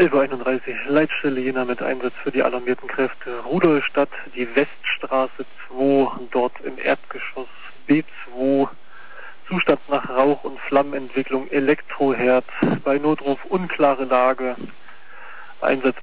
11:31 Uhr, Leitstelle Jena mit Einsatz für die alarmierten Kräfte. Rudolstadt, die Weststraße 2, dort im Erdgeschoss B2. Zustand nach Rauch- und Flammenentwicklung, Elektroherd. Bei Notruf unklare Lage. Einsatz